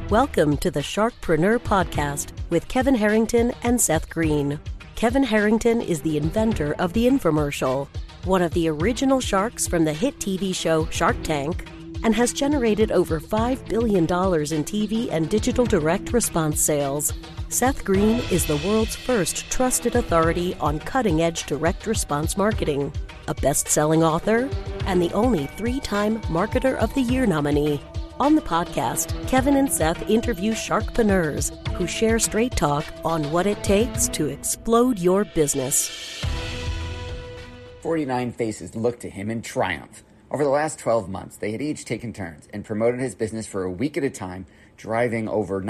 Welcome to the Sharkpreneur Podcast with Kevin Harrington and Seth Green. Kevin Harrington is the inventor of the infomercial, one of the original sharks from the hit TV show Shark Tank, and has generated over $5 billion in TV and digital direct response sales. Seth Green is the world's first trusted authority on cutting-edge direct response marketing, a best-selling author, and the only 3-time Marketer of the Year nominee. On the podcast, Kevin and Seth interview sharkpreneurs who share straight talk on what it takes to explode your business. 49 faces looked to him in triumph. Over the last 12 months, they had each taken turns and promoted his business for a week at a time, driving over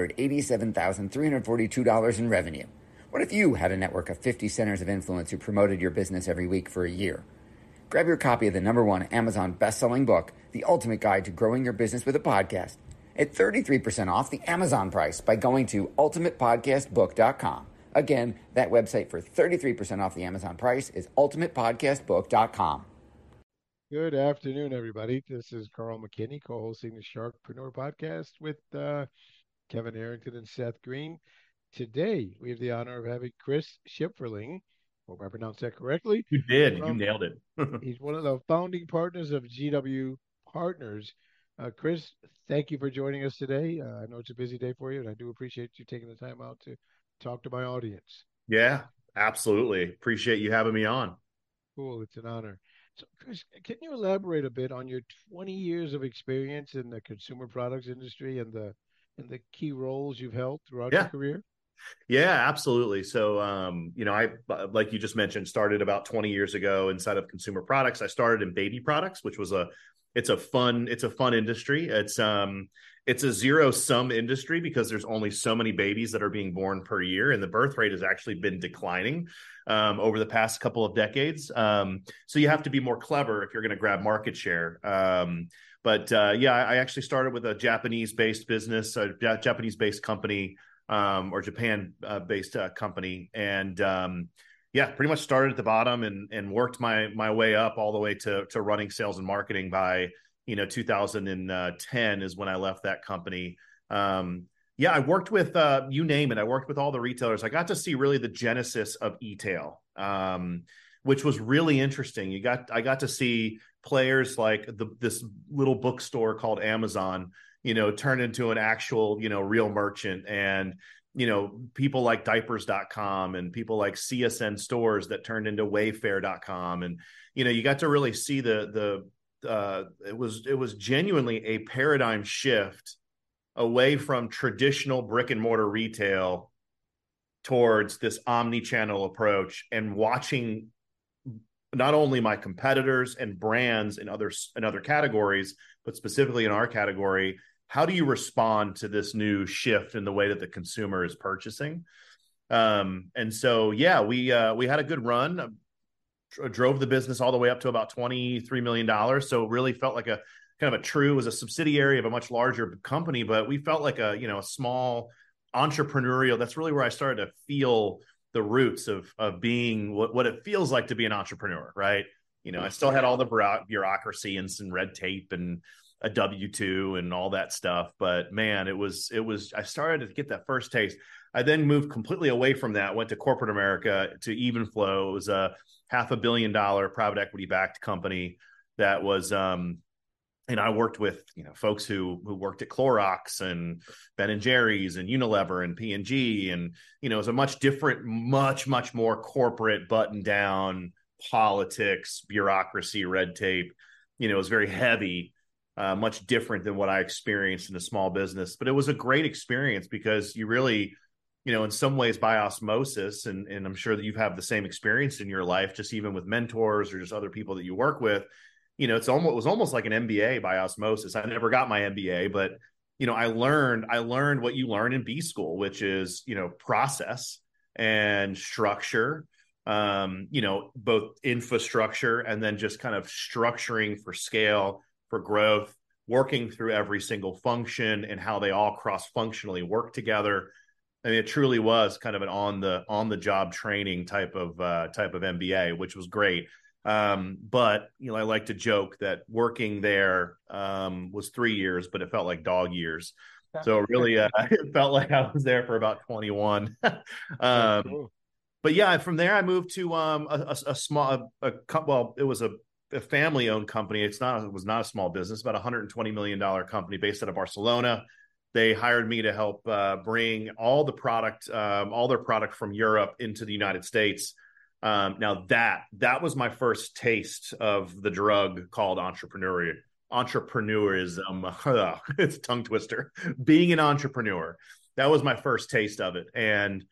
$987,342 in revenue. What if you had a network of 50 centers of influence who promoted your business every week for a year? Grab your copy of the #1 Amazon best-selling book, The Ultimate Guide to Growing Your Business with a Podcast, at 33% off the Amazon price by going to ultimatepodcastbook.com. Again, that website for 33% off the Amazon price is ultimatepodcastbook.com. Good afternoon, everybody. This is Carl McKinney, co-hosting the Sharkpreneur Podcast with Kevin Harrington and Seth Green. Today, we have the honor of having Chris Schifferling. Hope I pronounced that correctly. You did. You nailed it. He's one of the founding partners of GW Partners. Chris, thank you for joining us today. I know it's a busy day for you, and I do appreciate you taking the time out to talk to my audience. Yeah, absolutely. Appreciate you having me on. Cool. It's an honor. So, Chris, can you elaborate a bit on your 20 years of experience in the consumer products industry and the key roles you've held throughout your career? Yeah, absolutely. So, I, like you just mentioned, started about 20 years ago inside of consumer products. I started in baby products, which was it's a fun industry. It's a zero-sum industry because there's only so many babies that are being born per year, and the birth rate has actually been declining over the past couple of decades. So you have to be more clever if you're going to grab market share. I actually started with a Japanese-based business, a Japanese-based company, or Japan-based company, and pretty much started at the bottom and worked my way up all the way to running sales and marketing by 2010 is when I left that company. I worked with you name it. I worked with all the retailers. I got to see really the genesis of e-tail, which was really interesting. I got to see players like this little bookstore called Amazon, turn into an actual, real merchant, and people like diapers.com and people like CSN stores that turned into wayfair.com. And you got to really see it was genuinely a paradigm shift away from traditional brick and mortar retail towards this omni-channel approach, and watching not only my competitors and brands in other categories, but specifically in our category, how do you respond to this new shift in the way that the consumer is purchasing? We had a good run. Drove the business all the way up to about $23 million. So it really felt like it was a subsidiary of a much larger company, but we felt like a small entrepreneurial. That's really where I started to feel the roots of being what it feels like to be an entrepreneur, right? I still had all the bureaucracy and some red tape and a W-2 and all that stuff. But man, it was, I started to get that first taste. I then moved completely away from that, went to corporate America, to Evenflow. It was a $500 million private equity backed company that was, and I worked with, folks who worked at Clorox and Ben and Jerry's and Unilever and P&G. And, it was a much different, much more corporate button down politics, bureaucracy, red tape. It was very heavy. Much different than what I experienced in a small business. But it was a great experience because you really, in some ways by osmosis, and I'm sure that you've had the same experience in your life, just even with mentors or just other people that you work with, it was almost like an MBA by osmosis. I never got my MBA, but, I learned what you learn in B school, which is, process and structure, both infrastructure and then just kind of structuring for scale, for growth, working through every single function and how they all cross-functionally work together. I mean, it truly was kind of an on the job training type of MBA, which was great. But I like to joke that working there was 3 years, but it felt like dog years. So really, it felt like I was there for about 21. That's um, cool. but yeah, from there I moved to a small, well, it was a family owned company. It was not a small business, about $120 million company based out of Barcelona. They hired me to help bring all the product, all their product from Europe into the United States. Now that was my first taste of the drug called entrepreneurism. It's a tongue twister. Being an entrepreneur, that was my first taste of it, and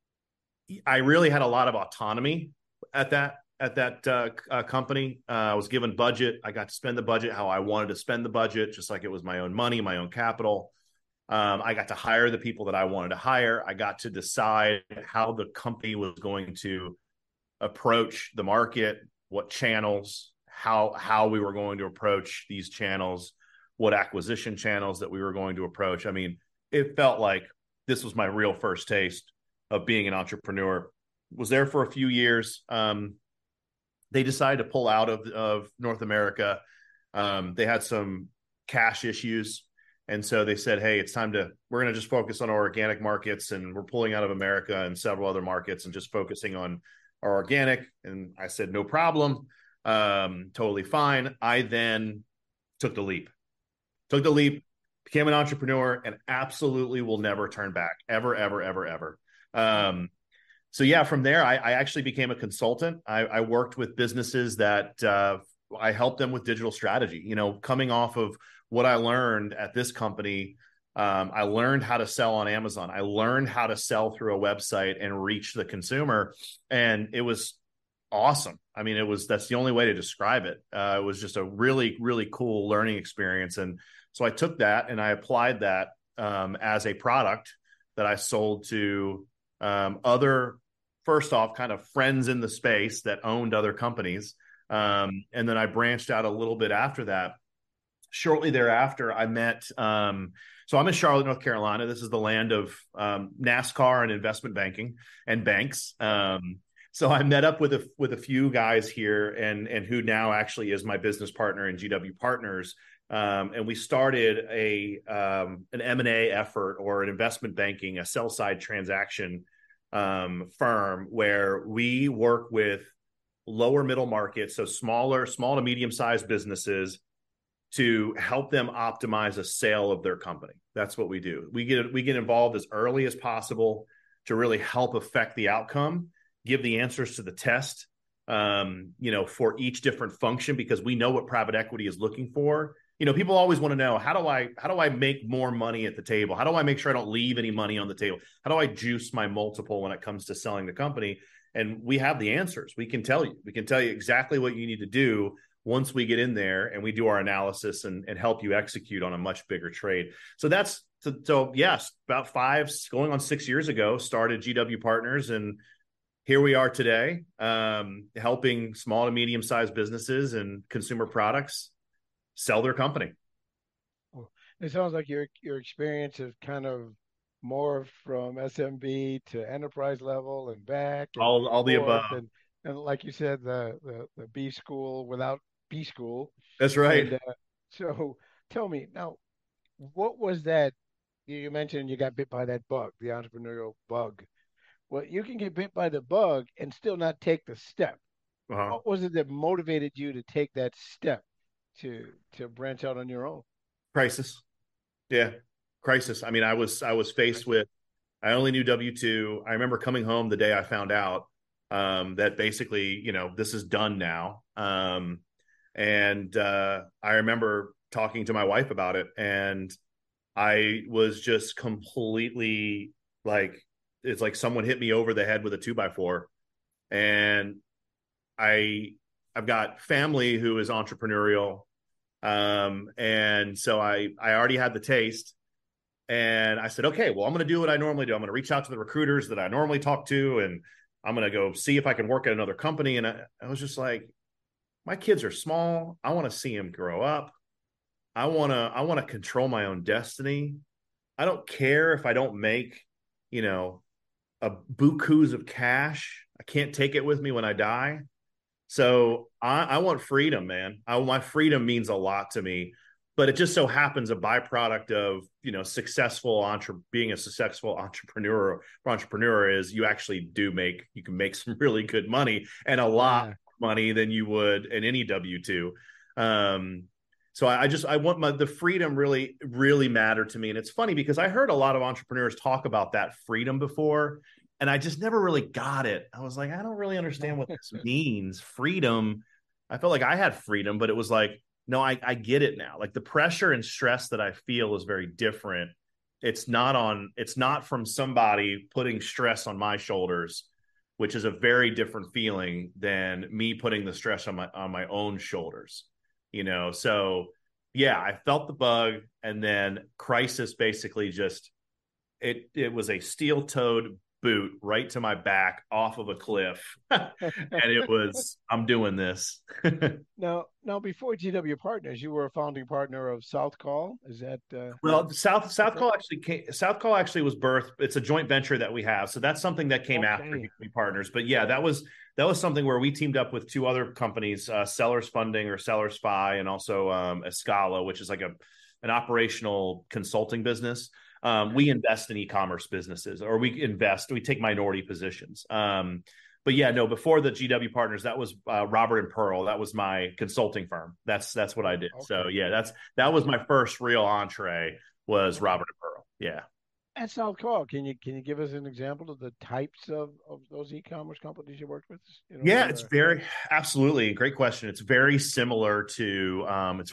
I really had a lot of autonomy at that company. I was given budget. I got to spend the budget how I wanted to spend the budget, just like it was my own money, my own capital. I got to hire the people that I wanted to hire. I got to decide how the company was going to approach the market, what channels, how we were going to approach these channels, what acquisition channels that we were going to approach. I mean, it felt like this was my real first taste of being an entrepreneur. Was there for a few years. They decided to pull out of North America. They had some cash issues. And so they said, hey, we're going to just focus on our organic markets, and we're pulling out of America and several other markets and just focusing on our organic. And I said, no problem. Totally fine. I then took the leap, became an entrepreneur, and absolutely will never turn back, ever, ever, ever, ever. So yeah, from there, I actually became a consultant. I worked with businesses that I helped them with digital strategy. Coming off of what I learned at this company, I learned how to sell on Amazon. I learned how to sell through a website and reach the consumer, and it was awesome. I mean, that's the only way to describe it. It was just a really, really cool learning experience, and so I took that and I applied that as a product that I sold to other, first off, kind of friends in the space that owned other companies. And then I branched out a little bit after that. Shortly thereafter, I met, so I'm in Charlotte, North Carolina. This is the land of NASCAR and investment banking and banks. So I met up with a few guys here, and who now actually is my business partner in GW Partners. And we started an M&A effort, or an investment banking, a sell side transaction firm, where we work with lower middle markets, so small to medium sized businesses, to help them optimize a sale of their company. That's what we do. We get involved as early as possible to really help affect the outcome, give the answers to the test, for each different function, because we know what private equity is looking for. People always want to know, how do I make more money at the table? How do I make sure I don't leave any money on the table? How do I juice my multiple when it comes to selling the company? And we have the answers. We can tell you exactly what you need to do once we get in there and we do our analysis and help you execute on a much bigger trade. So yes, about 5 going on 6 years ago, started GW Partners, and here we are today, helping small to medium-sized businesses and consumer products sell their company. It sounds like your experience is kind of more from SMB to enterprise level and back, and All the above. And like you said, the B school without B school. That's right. And so tell me now, what was that? You mentioned you got bit by that bug, the entrepreneurial bug. Well, you can get bit by the bug and still not take the step. Uh-huh. What was it that motivated you to take that step to branch out on your own? Crisis. Yeah. Crisis. I mean, I was faced with, I only knew W-2. I remember coming home the day I found out that basically, this is done now. And I remember talking to my wife about it, and I was just completely like, it's like someone hit me over the head with a 2x4. And I've got family who is entrepreneurial. And so I already had the taste, and I said, okay, well, I'm going to do what I normally do. I'm going to reach out to the recruiters that I normally talk to, and I'm going to go see if I can work at another company. And I was just like, my kids are small. I want to see them grow up. I want to control my own destiny. I don't care if I don't make, a bukus of cash. I can't take it with me when I die. So I want freedom, man. My freedom means a lot to me. but it just so happens a byproduct of, being a successful entrepreneur is you actually you can make some really good money, and a lot more money than you would in any W-2. So I want the freedom really, really mattered to me. And it's funny because I heard a lot of entrepreneurs talk about that freedom before, and I just never really got it. I was like, I don't really understand what this means. Freedom. I felt like I had freedom, but it was like, no, I get it now. Like the pressure and stress that I feel is very different. It's not from somebody putting stress on my shoulders, which is a very different feeling than me putting the stress on my own shoulders. So yeah, I felt the bug, and then Crisis basically just, it was a steel-toed boot right to my back off of a cliff. And it was, I'm doing this. Now, before GW Partners, you were a founding partner of South Call. Is that well, South Call actually was birthed. It's a joint venture that we have, so that's something that came after GW Partners. But yeah, that was something where we teamed up with two other companies, Sellers Funding or Sellers Spy, and also Escala, which is like an operational consulting business. We invest in e-commerce businesses, or we take minority positions. But yeah, no, before the GW Partners, that was Robert and Pearl. That was my consulting firm. That's what I did. Okay. So yeah, that was my first real entree, was Robert and Pearl. Yeah. At South Call, can you give us an example of the types of those e-commerce companies you worked with? Yeah, it's absolutely great question. It's very similar to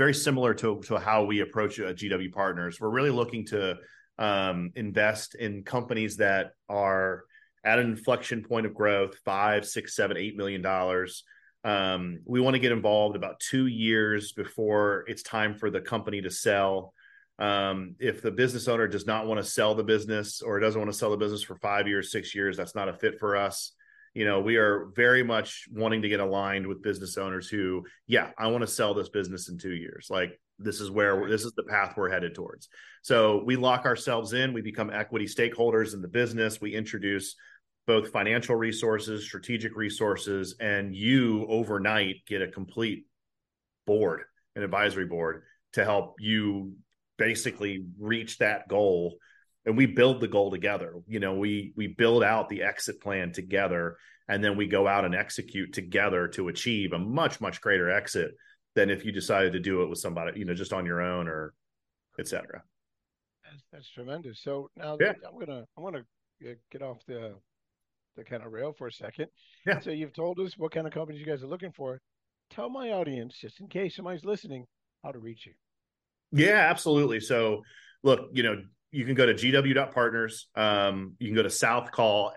how we approach GW Partners. We're really looking to invest in companies that are at an inflection point of growth, $5, $6, $7, $8 million. We want to get involved about 2 years before it's time for the company to sell. If the business owner does not want to sell the business, or doesn't want to sell the business for 5 years, 6 years, that's not a fit for us. We are very much wanting to get aligned with business owners who, I want to sell this business in 2 years. Like, this is the path we're headed towards. So we lock ourselves in, we become equity stakeholders in the business. We introduce both financial resources, strategic resources, and you overnight get a complete board, an advisory board, to help you basically reach that goal. And we build the goal together. We build out the exit plan together, and then we go out and execute together to achieve a much, much greater exit than if you decided to do it with somebody, just on your own, or et cetera. That's tremendous. So now I'm gonna get off the kind of rail for a second. Yeah. So you've told us what kind of companies you guys are looking for. Tell my audience, just in case somebody's listening, how to reach you. Yeah, absolutely. So look, you can go to gw.partners. You can go to South Call,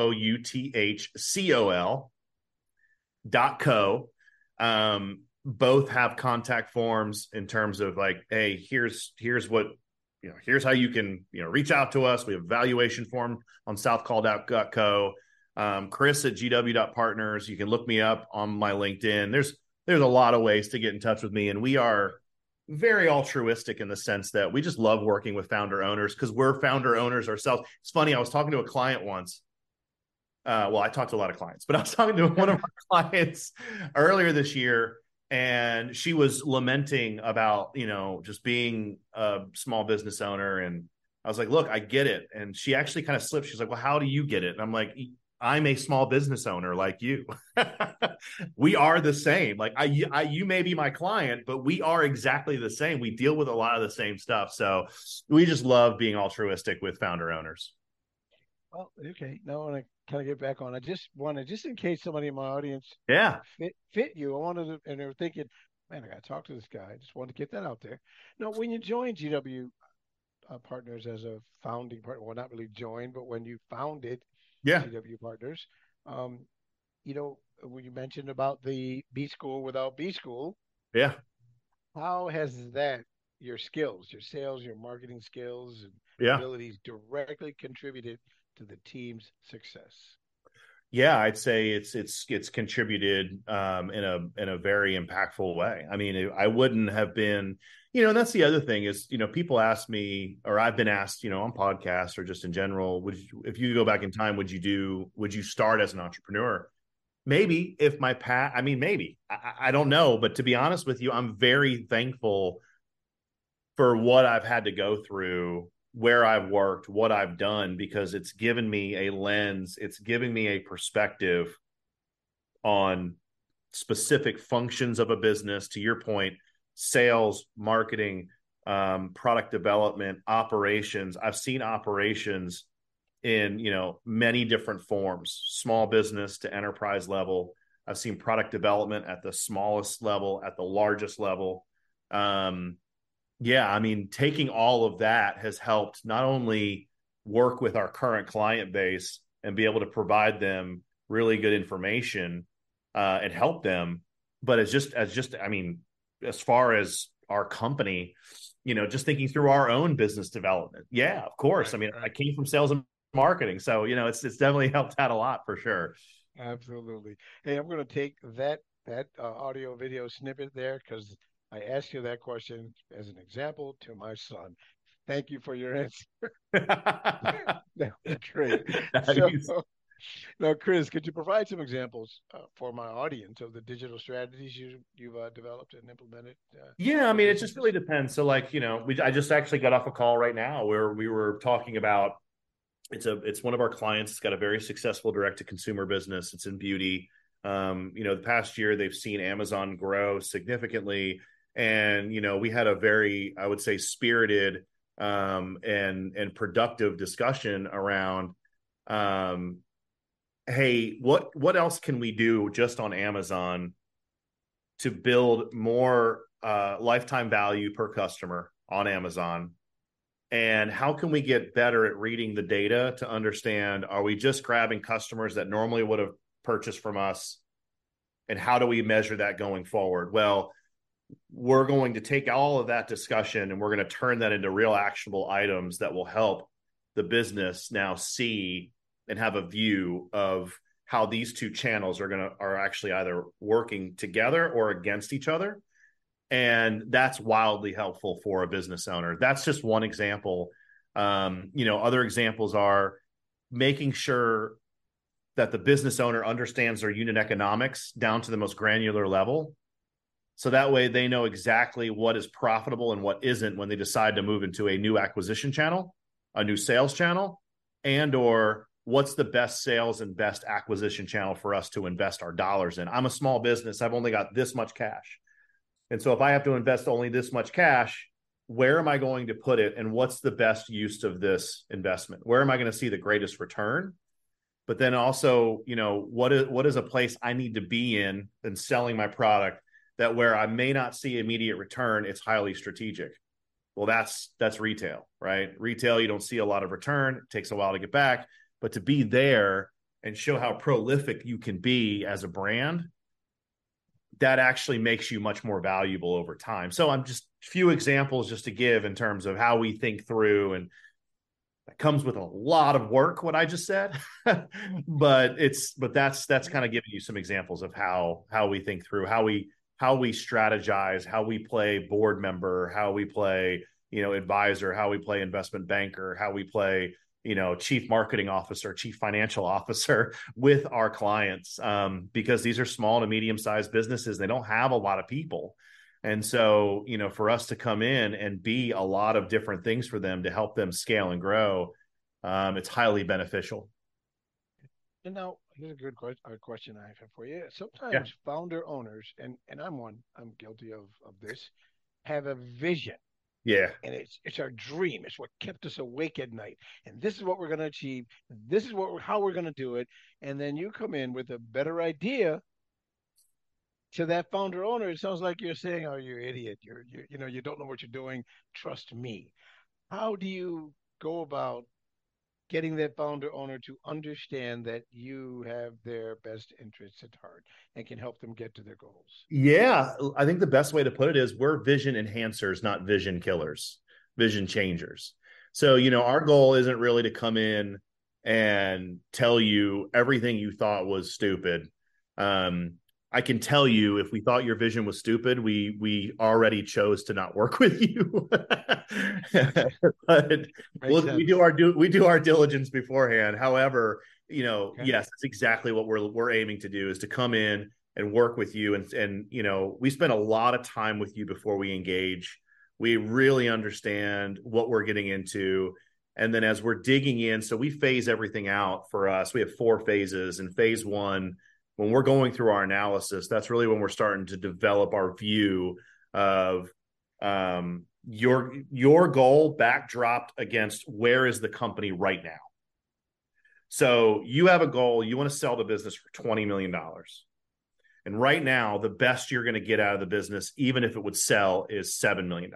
SOUTHCOL.co. Both have contact forms in terms of like, hey, here's what, here's how you can, reach out to us. We have a valuation form on southcall.co. Chris at gw.partners. You can look me up on my LinkedIn. There's a lot of ways to get in touch with me. And we are very altruistic in the sense that we just love working with founder owners, because we're founder owners ourselves. It's funny. I was talking to a client once. I talked to a lot of clients, but I was talking to one of our clients earlier this year, and she was lamenting about, just being a small business owner. And I was like, look, I get it. And she actually kind of slipped. She's like, well, how do you get it? And I'm like, I'm a small business owner like you. We are the same. Like you may be my client, but we are exactly the same. We deal with a lot of the same stuff. So we just love being altruistic with founder owners. Well, okay. Now I want to kind of get back on. I just wanted, just in case somebody in my audience fit you, I wanted to, and they were thinking, man, I got to talk to this guy. I just wanted to get that out there. Now, when you joined GW Partners as a founding partner, well, not really joined, but when you founded GW Partners, when you mentioned about the B School without B School. Yeah. How has that, your skills, your sales, your marketing skills and abilities directly contributed to the team's success? Yeah, I'd say it's contributed in a very impactful way. I mean, I wouldn't have been, and that's the other thing is, people ask me, or I've been asked, on podcasts or just in general, if you go back in time, would you start as an entrepreneur? Maybe if my path, maybe, I don't know. But to be honest with you, I'm very thankful for what I've had to go through, where I've worked, what I've done, because it's given me a lens, it's giving me a perspective on specific functions of a business. To your point, sales, marketing, product development, operations. I've seen operations in, many different forms, small business to enterprise level. I've seen product development at the smallest level, at the largest level. Taking all of that has helped not only work with our current client base and be able to provide them really good information and help them, but as far as our company, just thinking through our own business development. Yeah, of course. Right. I came from sales and marketing, so it's definitely helped out a lot for sure. Absolutely. Hey, I'm going to take that audio video snippet there because I asked you that question as an example to my son. Thank you for your answer. That was great. Now, Chris, could you provide some examples for my audience of the digital strategies you've developed and implemented? It just really depends. So, I just actually got off a call right now where we were talking about it's one of our clients. It's got a very successful direct-to-consumer business. It's in beauty. The past year they've seen Amazon grow significantly, and we had a very, I would say, spirited and productive discussion around. Hey, what else can we do just on Amazon to build more lifetime value per customer on Amazon? And how can we get better at reading the data to understand, are we just grabbing customers that normally would have purchased from us? And how do we measure that going forward? Well, we're going to take all of that discussion and we're going to turn that into real actionable items that will help the business now see and have a view of how these two channels are actually either working together or against each other. And that's wildly helpful for a business owner. That's just one example. Other examples are making sure that the business owner understands their unit economics down to the most granular level. So that way they know exactly what is profitable and what isn't when they decide to move into a new acquisition channel, a new sales channel, and or what's the best sales and best acquisition channel for us to invest our dollars in. I'm a small business. I've only got this much cash. And so if I have to invest only this much cash, where am I going to put it? And what's the best use of this investment? Where am I going to see the greatest return? But then also, what is a place I need to be in selling my product that where I may not see immediate return, it's highly strategic. Well, that's retail, right? Retail, you don't see a lot of return. It takes a while to get back. But to be there and show how prolific you can be as a brand, that actually makes you much more valuable over time. So I'm just a few examples just to give in terms of how we think through, and that comes with a lot of work, what I just said, but that's kind of giving you some examples of how we think through, how we strategize, how we play board member, how we play, advisor, how we play investment banker, how we play, chief marketing officer, chief financial officer with our clients, because these are small to medium-sized businesses. They don't have a lot of people. And so, for us to come in and be a lot of different things for them to help them scale and grow, it's highly beneficial. And now here's a good question I have for you. Sometimes founder owners, and I'm guilty of this, have a vision. Yeah. And it's our dream. It's what kept us awake at night. And this is what we're going to achieve. This is how we're going to do it. And then you come in with a better idea to that founder owner. It sounds like you're saying, "Oh, you're an idiot. You don't know what you're doing. Trust me." How do you go about getting that founder owner to understand that you have their best interests at heart and can help them get to their goals? Yeah, I think the best way to put it is we're vision enhancers, not vision killers, vision changers. So, our goal isn't really to come in and tell you everything you thought was stupid. I can tell you, if we thought your vision was stupid, we already chose to not work with you. But we do our diligence beforehand. However, yes, that's exactly what we're aiming to do, is to come in and work with you. And we spend a lot of time with you before we engage. We really understand what we're getting into. And then as we're digging in, so we phase everything out for us. We have 4 phases. And phase 1, when we're going through our analysis, that's really when we're starting to develop our view of your goal backdropped against where is the company right now. So you have a goal, you want to sell the business for $20 million. And right now, the best you're going to get out of the business, even if it would sell, is $7 million.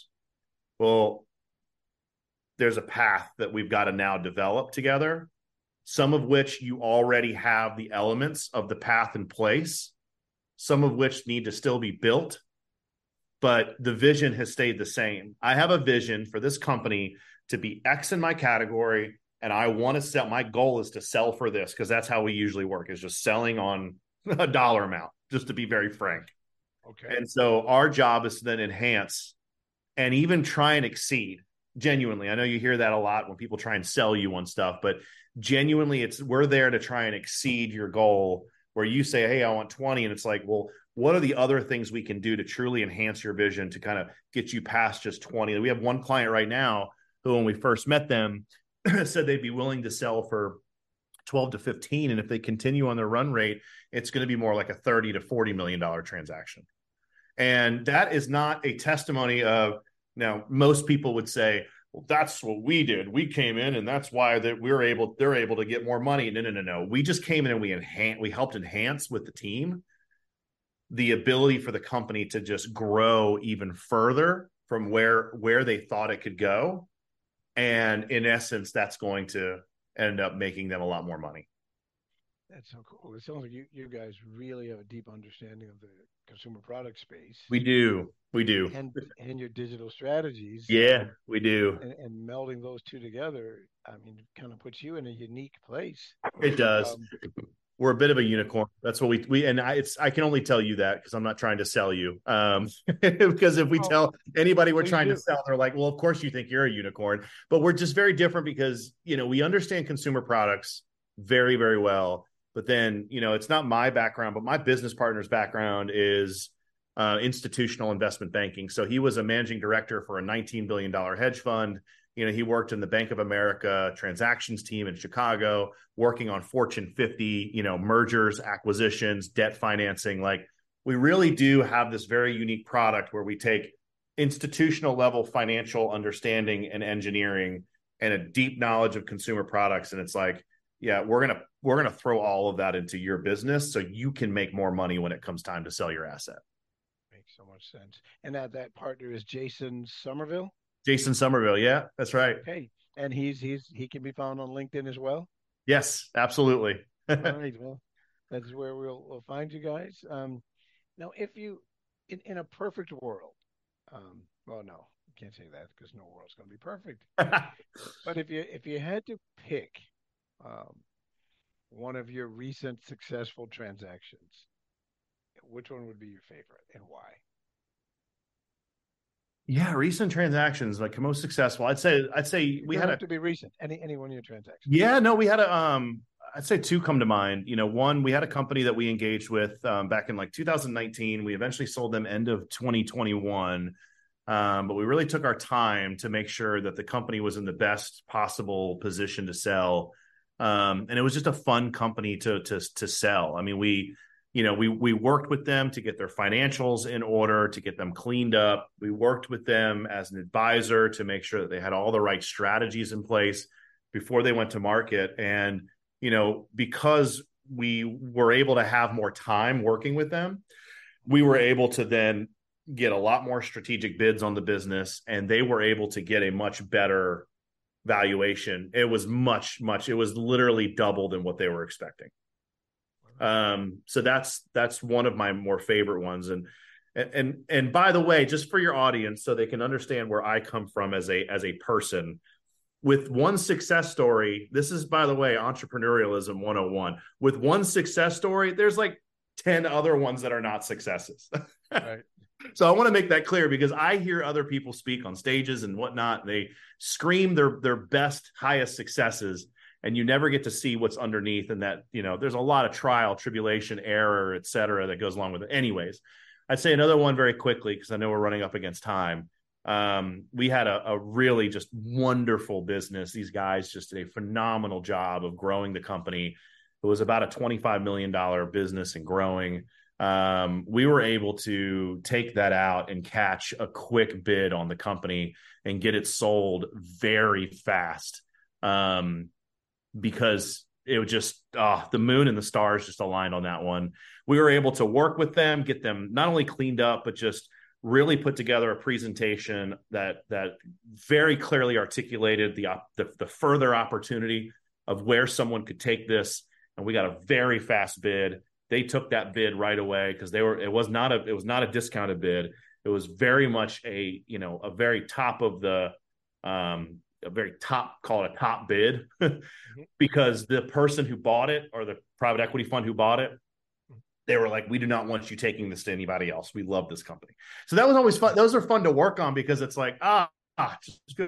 Well, there's a path that we've got to now develop together, some of which you already have the elements of the path in place, some of which need to still be built, but the vision has stayed the same. I have a vision for this company to be X in my category, and I want to sell. My goal is to sell for this, because that's how we usually work, is just selling on a dollar amount, just to be very frank. Okay. And so our job is to then enhance and even try and exceed. Genuinely, I know you hear that a lot when people try and sell you on stuff, but genuinely, we're there to try and exceed your goal, where you say, hey, I want 20. And it's like, well, what are the other things we can do to truly enhance your vision to kind of get you past just 20? We have one client right now who, when we first met them, said they'd be willing to sell for 12 to 15. And if they continue on their run rate, it's going to be more like a $30 to $40 million transaction. And that is not a testimony of, now, most people would say, well, that's what we did. We came in, and that's why they're able to get more money. No. We just came in and we helped enhance with the team the ability for the company to just grow even further from where they thought it could go. And in essence, that's going to end up making them a lot more money. That's so cool. It sounds like you guys really have a deep understanding of the consumer product space. We do. And your digital strategies. Yeah, we do. And melding those two together, I mean, kind of puts you in a unique place. It does. We're a bit of a unicorn. That's what we and I can only tell you that because I'm not trying to sell you. Because if we tell anybody we're trying to sell, they're like, well, of course you think you're a unicorn. But we're just very different because, we understand consumer products very, very well. But then, it's not my background, but my business partner's background is institutional investment banking. So he was a managing director for a $19 billion hedge fund. He worked in the Bank of America transactions team in Chicago, working on Fortune 50, mergers, acquisitions, debt financing. Like, we really do have this very unique product where we take institutional level financial understanding and engineering and a deep knowledge of consumer products. And it's like, yeah, we're going to throw all of that into your business so you can make more money when it comes time to sell your asset. Makes so much sense. And that partner is Jason Somerville? Jason Somerville. Yeah, that's right. Okay. And he can be found on LinkedIn as well? Yes, absolutely. All right. Well, that's where we'll find you guys. Now, if you, in a perfect world, well, no, you can't say that because no world's going to be perfect. But if you had to pick one of your recent successful transactions, which one would be your favorite and why? Yeah, recent transactions, like most successful. I'd say we had to be recent. Any one of your transactions. Yeah, no, we had I'd say 2 come to mind. One, we had a company that we engaged with back in like 2019. We eventually sold them end of 2021. But we really took our time to make sure that the company was in the best possible position to sell. And it was just a fun company to sell. I mean, we worked with them to get their financials in order, to get them cleaned up. We worked with them as an advisor to make sure that they had all the right strategies in place before they went to market. And, because we were able to have more time working with them, we were able to then get a lot more strategic bids on the business, and they were able to get a much better valuation. It was it was literally double than what they were expecting. So that's one of my more favorite ones. And by the way, just for your audience, so they can understand where I come from as a person, with one success story, this is, by the way, entrepreneurialism 101. With one success story, there's like 10 other ones that are not successes. Right. So I want to make that clear because I hear other people speak on stages and whatnot. They scream their best, highest successes, and you never get to see what's underneath. And that, there's a lot of trial, tribulation, error, et cetera, that goes along with it. Anyways, I'd say another one very quickly, because I know we're running up against time. We had a really just wonderful business. These guys just did a phenomenal job of growing the company. It was about a $25 million business and growing. We were able to take that out and catch a quick bid on the company and get it sold very fast, because it was just the moon and the stars just aligned on that one. We were able to work with them, get them not only cleaned up, but just really put together a presentation that very clearly articulated the further opportunity of where someone could take this. And we got a very fast bid. They took that bid right away because it was not a discounted bid. It was very much a very top of the a very top, call it a top bid, because the person who bought it, or the private equity fund who bought it, they were like, we do not want you taking this to anybody else. We love this company. So that was always fun. Those are fun to work on because it's like, it's good.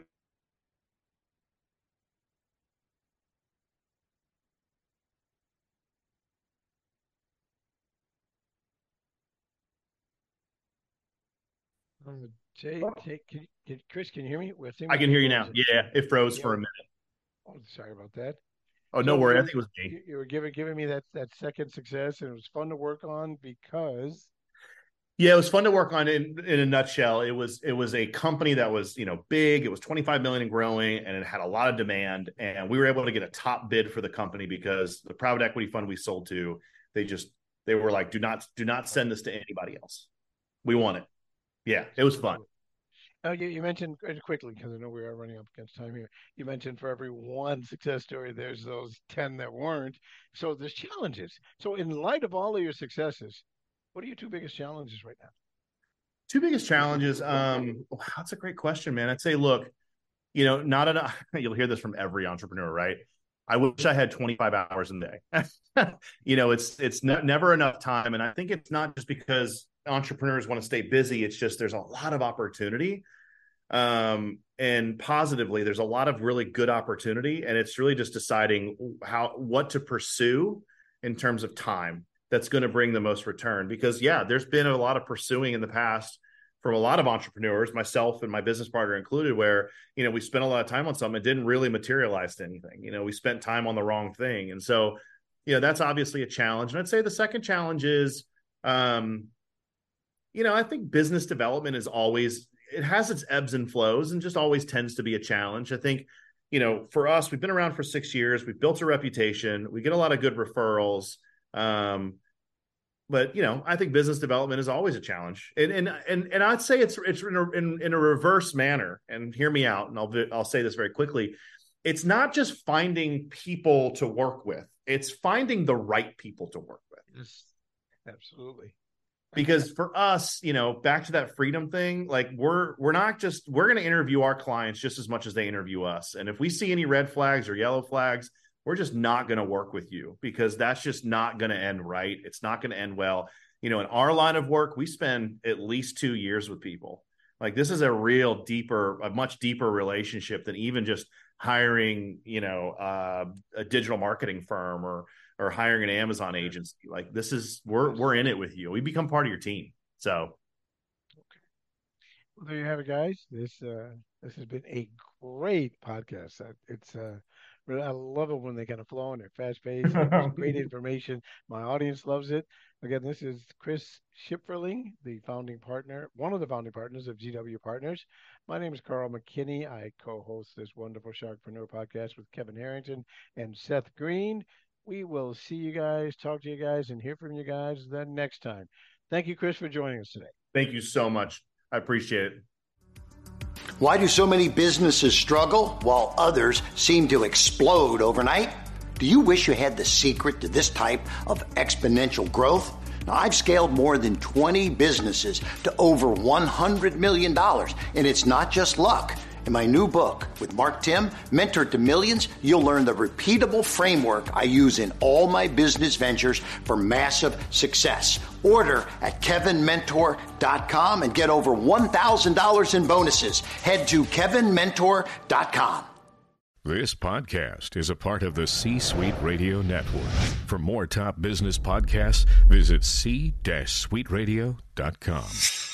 Jay, Chris, can you hear me? I can hear you now. Yeah, it froze for a minute. Oh, sorry about that. Oh, no worry. I think it was me. You were giving me that second success, and it was fun to work on because. Yeah, it was fun to work on. In a nutshell, it was a company that was big. It was $25 million and growing, and it had a lot of demand. And we were able to get a top bid for the company because the private equity fund we sold to, they were like, do not send this to anybody else. We want it. Yeah, it was fun. You mentioned quickly, because I know we are running up against time here. You mentioned for every one success story, there's those 10 that weren't. So there's challenges. So in light of all of your successes, what are your two biggest challenges right now? Two biggest challenges. That's a great question, man. I'd say, look, not enough. You'll hear this from every entrepreneur, right? I wish I had 25 hours in the day. It's never enough time. And I think it's not just because entrepreneurs want to stay busy. It's just, there's a lot of opportunity. And positively, there's a lot of really good opportunity. And it's really just deciding what to pursue in terms of time that's going to bring the most return. Because there's been a lot of pursuing in the past from a lot of entrepreneurs, myself and my business partner included, where, we spent a lot of time on something. It didn't really materialize to anything. We spent time on the wrong thing. And so, that's obviously a challenge. And I'd say the second challenge is, I think business development it has its ebbs and flows and just always tends to be a challenge. I think, for us, we've been around for 6 years. We've built a reputation. We get a lot of good referrals. But I think business development is always a challenge. And I'd say it's in a reverse manner. And hear me out. And I'll say this very quickly. It's not just finding people to work with. It's finding the right people to work with. Yes, absolutely. Because for us, back to that freedom thing, like we're going to interview our clients just as much as they interview us. And if we see any red flags or yellow flags, we're just not going to work with you, because that's just not going to end right. It's not going to end well. In our line of work, we spend at least 2 years with people. Like, this is a much deeper relationship than even just hiring, a digital marketing firm or hiring an Amazon agency. Like, we're in it with you. We become part of your team. So. Okay. Well, there you have it, guys. This has been a great podcast. I love it when they kind of flow and they're fast-paced. Great information. My audience loves it. Again, this is Chris Schifferling, one of the founding partners of GW Partners. My name is Carl McKinney. I co-host this wonderful Sharkpreneur podcast with Kevin Harrington and Seth Green. We will see you guys, talk to you guys, and hear from you guys then next time. Thank you, Chris, for joining us today. Thank you so much. I appreciate it. Why do so many businesses struggle while others seem to explode overnight? Do you wish you had the secret to this type of exponential growth? Now, I've scaled more than 20 businesses to over $100 million, and it's not just luck. In my new book with Mark Tim, Mentor to Millions, you'll learn the repeatable framework I use in all my business ventures for massive success. Order at kevinmentor.com and get over $1,000 in bonuses. Head to kevinmentor.com. This podcast is a part of the C-Suite Radio Network. For more top business podcasts, visit c-suiteradio.com.